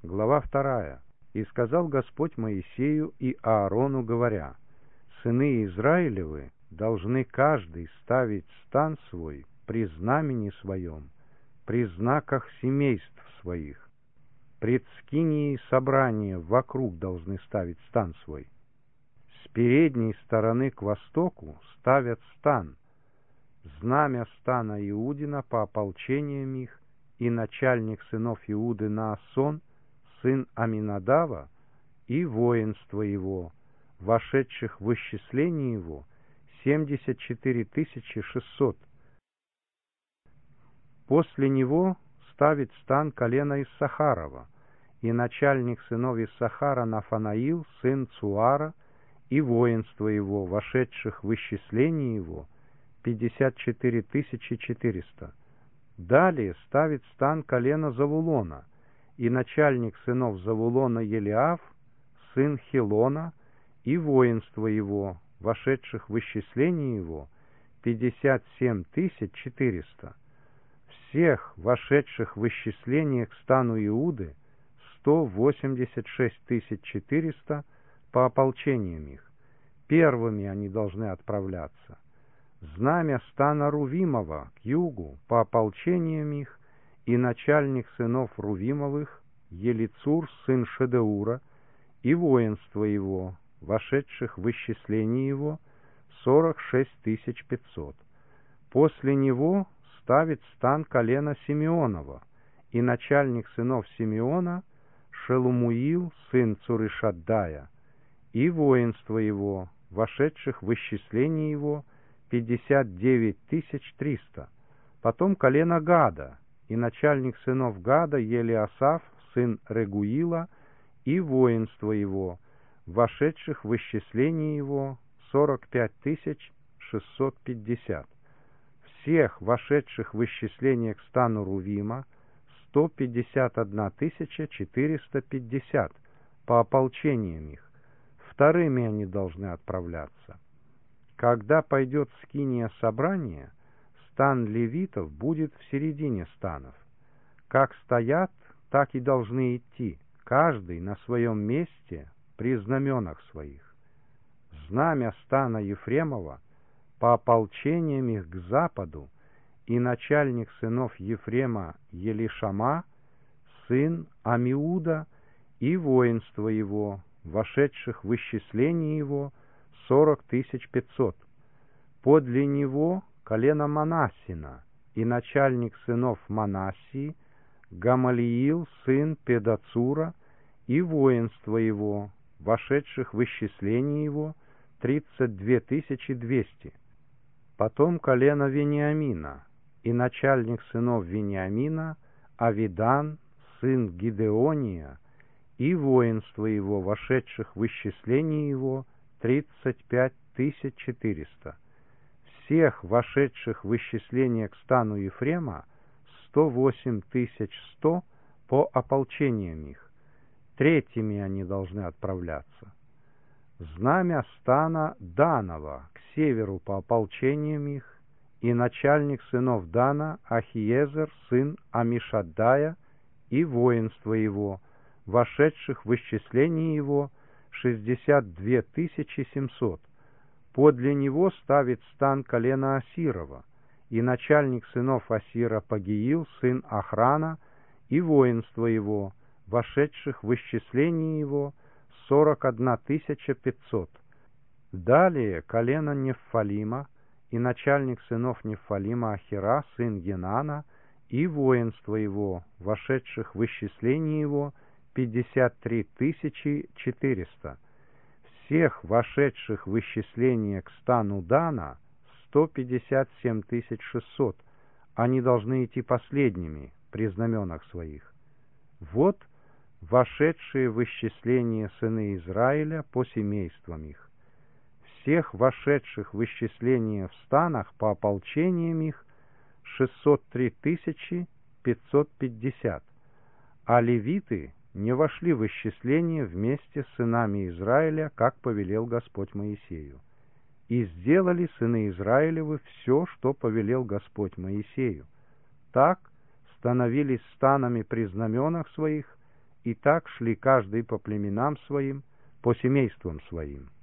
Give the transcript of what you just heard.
Глава 2. «И сказал Господь Моисею и Аарону, говоря: сыны Израилевы должны каждый ставить стан свой при знамени своем, при знаках семейств своих. Пред скинией собрания вокруг должны ставить стан свой. С передней стороны к востоку ставят стан, знамя стана Иудина по ополчениям их, и начальник сынов Иуды Наасон, сын Аминадава, и воинство его, вошедших в исчисление его, 74 600. После него ставит стан колена Иссахарова, и начальник сынов Иссахара Нафанаил, сын Цуара, и воинство его, вошедших в исчисление его, 54 400. Далее ставит стан колена Завулона, и начальник сынов Завулона Елиав, сын Хилона, и воинство его, вошедших в исчисление его, 57 400. Всех вошедших в исчисление к стану Иуды 186 400 по ополчениям их. Первыми они должны отправляться. Знамя стана Рувимова к югу по ополчениям их, и начальник сынов Рувимовых Елицур, сын Шедеура, и воинство его, вошедших в исчисление его, 46 500. После него ставит стан колена Симеонова, и начальник сынов Симеона Шелумуил, сын Цуришаддая, и воинство его, вошедших в исчисление его, 59 300. Потом колено Гада, и начальник сынов Гада Елиасаф, сын Регуила, и воинство его, вошедших в исчисление его, 45 650. Всех вошедших в исчисление к стану Рувима 151 450 по ополчениям их. Вторыми они должны отправляться. Когда пойдет скиния собрания, стан левитов будет в середине станов. Как стоят, так и должны идти, каждый на своем месте при знаменах своих. Знамя стана Ефремова по ополчениям их к западу, и начальник сынов Ефрема Елишама, сын Амиуда, и воинство его, вошедших в исчисление его, 40 500. Подле него колено Манассина, и начальник сынов Манассии Гамалиил, сын Педацура, и воинство его, вошедших в исчисление его, 32 200. Потом колено Вениамина, и начальник сынов Вениамина Авидан, сын Гидеония, и воинство его, вошедших в исчисление его, 35 400. Всех вошедших в исчисление к стану Ефрема 108 100 по ополчениям их. Третьими они должны отправляться. Знамя стана Данова к северу по ополчениям их, и начальник сынов Дана Ахиезер, сын Амишаддая, и воинство его, вошедших в исчисление его, 62 700. Подле него ставит стан колена Асирова, и начальник сынов Асира Пагиил, сын Охрана, и воинство его, вошедших в исчисление его, 41 500. Далее колено Неффалима, и начальник сынов Неффалима Ахира, сын Енана, и воинство его, вошедших в исчисление его, 53 400. Всех вошедших в исчисление к стану Дана 157 600. Они должны идти последними при знаменах своих. Вот вошедшие в исчисление сыны Израиля по семействам их. Всех вошедших в исчисление в станах по ополчениям их 603 550. А левиты не вошли в исчисление вместе с сынами Израиля, как повелел Господь Моисею. И сделали сыны Израилевы все, что повелел Господь Моисею. Так становились станами при знаменах своих, и так шли каждый по племенам своим, по семействам своим.